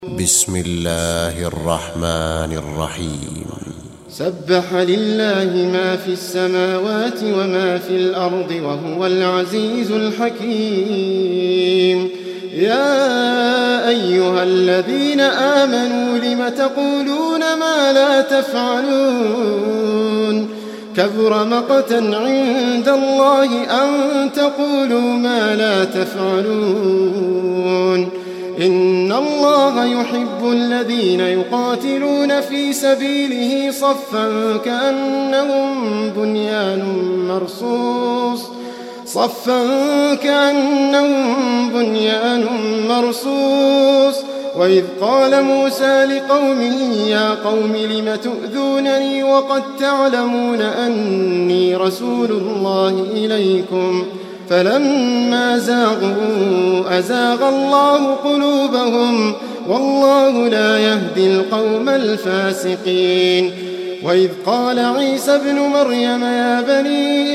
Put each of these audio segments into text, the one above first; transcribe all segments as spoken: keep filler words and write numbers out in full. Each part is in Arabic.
بسم الله الرحمن الرحيم. سبح لله ما في السماوات وما في الأرض وهو العزيز الحكيم. يا أيها الذين آمنوا لم تقولون ما لا تفعلون كبر مقتا عند الله أن تقولوا ما لا تفعلون. إن الله يحب الذين يقاتلون في سبيله صفا كأنهم بنيان مرصوص صفا كأنهم بنيان مرصوص. وإذ قال موسى لقومه يا قوم لم تؤذونني وقد تعلمون أني رسول الله إليكم فلما زاغوا أزاغ الله قلوبهم والله لا يهدي القوم الفاسقين. وإذ قال عيسى ابن مريم يا بني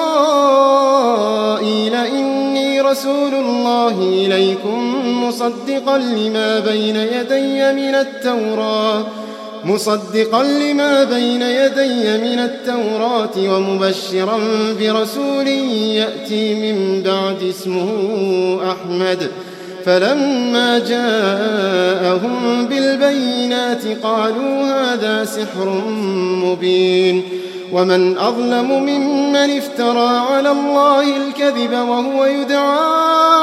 إسرائيل إني رسول الله إليكم مصدقا لما بين يدي من التوراة مصدقا لما بين يدي من التوراة ومبشرا برسول يأتي من بعد اسمه أحمد. فلما جاءهم بالبينات قالوا هذا سحر مبين. ومن أظلم ممن افترى على الله الكذب وهو يدعى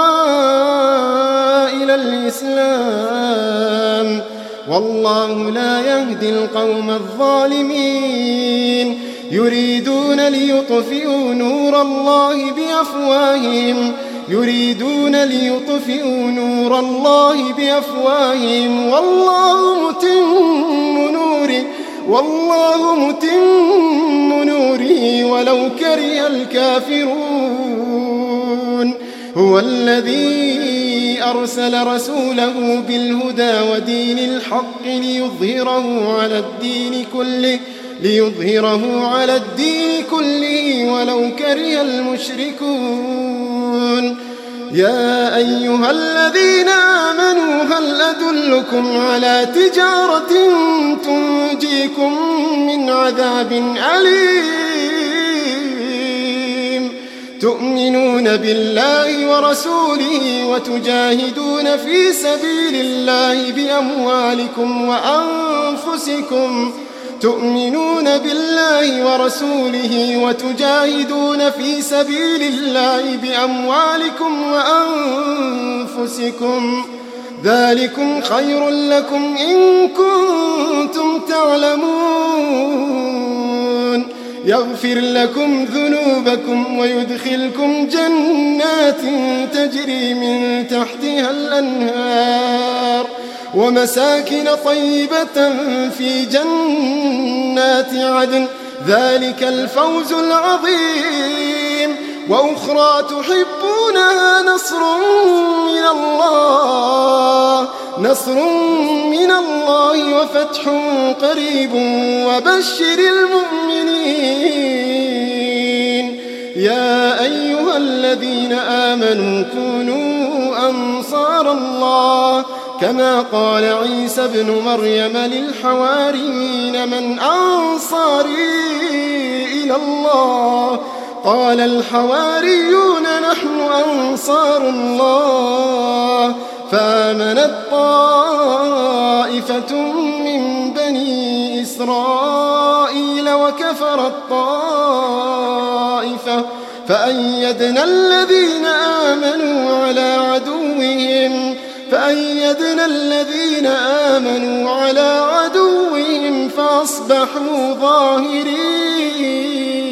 إلى الإسلام والله لا يهدي القوم الظالمين. يريدون ليطفئوا نور الله بأفواههم يريدون ليطفئوا نور الله بأفواههم والله متم نوره والله متم نوره ولو كره الكافرون. هو الذي أرسل رسوله بالهدى ودين الحق ليظهره على الدين كله ليظهره على الدين كله ولو كره المشركون. يا أيها الذين آمنوا هل أدلكم على تجارة تنجيكم من عذاب أليم تؤمنون بالله ورسوله وتجاهدون في سبيل الله بأموالكم وأنفسكم تؤمنون بالله ورسوله وتجاهدون في سبيل الله بأموالكم وأنفسكم ذلكم خير لكم إن كنتم تعلمون. يغفر لكم ذنوبكم ويدخلكم جنات تجري من تحتها الأنهار ومساكن طيبة في جنات عدن ذلك الفوز العظيم. وأخرى تحبونها نصر من الله نصر من الله وفتح قريب وبشر المؤمنين. يا أيها الذين آمنوا كونوا أنصار الله كما قال عيسى ابن مريم للحواريين من أنصاري إلى الله قال الحواريون نحن أنصار الله. فآمنت طائفة من بني إسرائيل وكفرت طائفة فأيدنا الذين آمنوا على عدوهم فأيدنا الذين آمنوا على عدوهم فأصبحوا ظاهرين.